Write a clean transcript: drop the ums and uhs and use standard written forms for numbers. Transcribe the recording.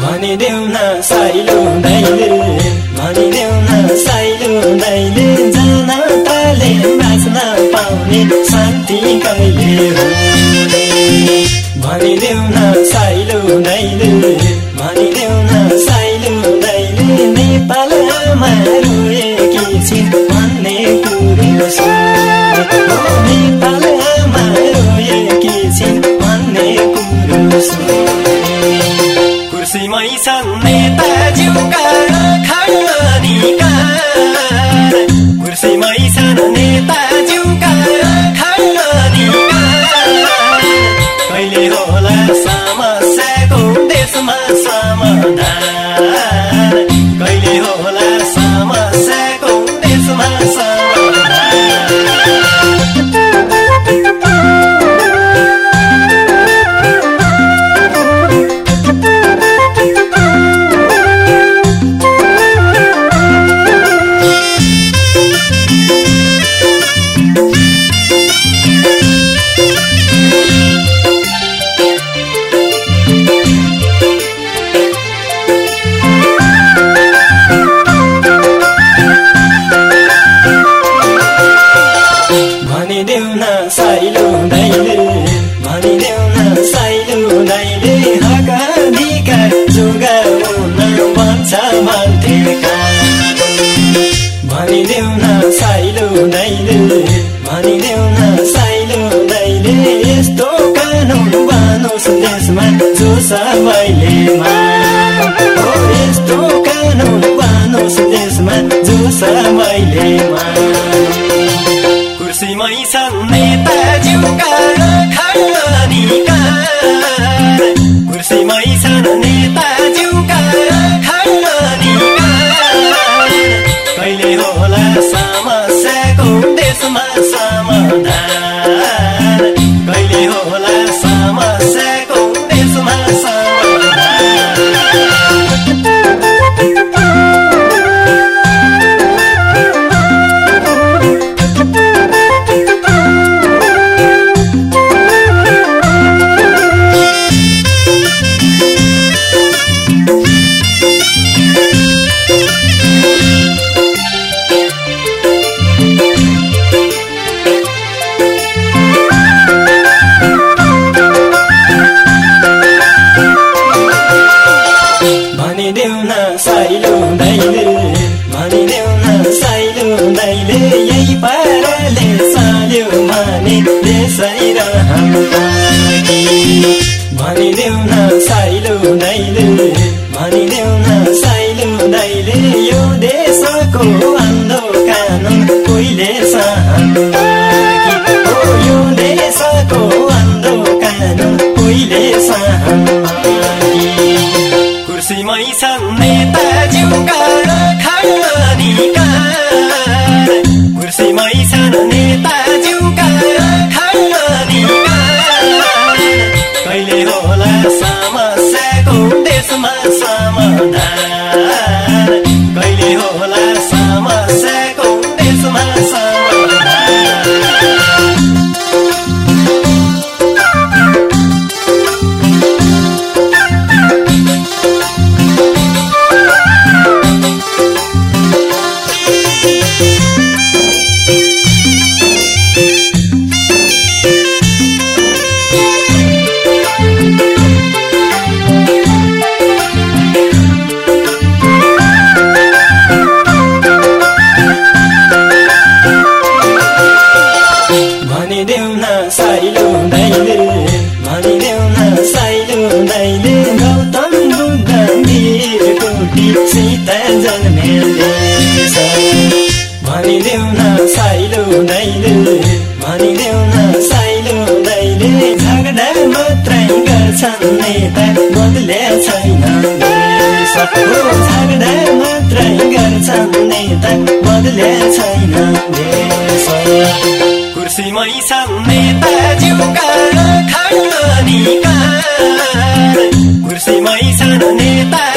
भनिदेऊ न साइलो दाइले भनिदेऊ न साइलो दाइले जनताले बाँच्न पाउने शान्ति कहिले हुने भनिदेऊ न साइलो दाइले भनिदेऊ न साइलो दाइले नेपालमा रोएकी छिन् भन्ने कुरो सुने नेपालमा रोएकी छिन् भन्ने कुरो सुने कुर्सीमै छन् नेताज्यूका खडनीका कुर्सीमै छन् नेताज्यूका खडनीका कहिले होला समस्याको देशमा समाधान कहिले होला समस्याको देशमा भनिदेऊ न साइलो दाइले भनिदेऊ न साइलो दाइले हक अधिकार जोगाउन भन्छ मान्छेका भनिदेऊ न साइलो दाइले भनिदेऊ न साइलो दाइले यस्तो कानुन बनोस् देशमा जो सबैले मानो यस्तो कानुन बनोस् देशमा जो सबैले मानो कुर्सीमै छन् नेताज्यूका खडनीका कुर्सीमै छन् नेताज्यूका खडनीका कहिले होला समस्याको देशमा समाधान कहिले होला समस्याको देशमा भनिदेऊ न साइलो दाइले भनिदेऊ न साइलो दाइले यही पाराले साल्यो भने देशै रहन्छ भनिदेऊ न साइलो दाइले भनिदेऊ न साइलो दाइले यो देशको अन्धोकान कोहीले सहन्छ यो देशको अन्धोकान कोहीले सहन्छ कुर्सीमै छन् नेताज्यूका खडनीका कुर्सीमै छन् नेताज्यूका खडनीका कहिले होला समस्याको देशमा समाधान कहिले होला समस्याको देशमा भनिदेऊ न साइलो दाइले भनिदेऊ न साइलो दाइले गौतम बुद्ध वीरकोटी सीता जन्मेल देश भनिदेऊ न साइलो दाइले भनिदेऊ न साइलो दाइले झगडा मात्रै गर्छन् नेता बदले छैन देश झगडा मात्रै गर्छन् नेता बदले छैन देश कुर्सीमै छन् नेताज्यूका खडनीका कुर्सीमै छन् नेता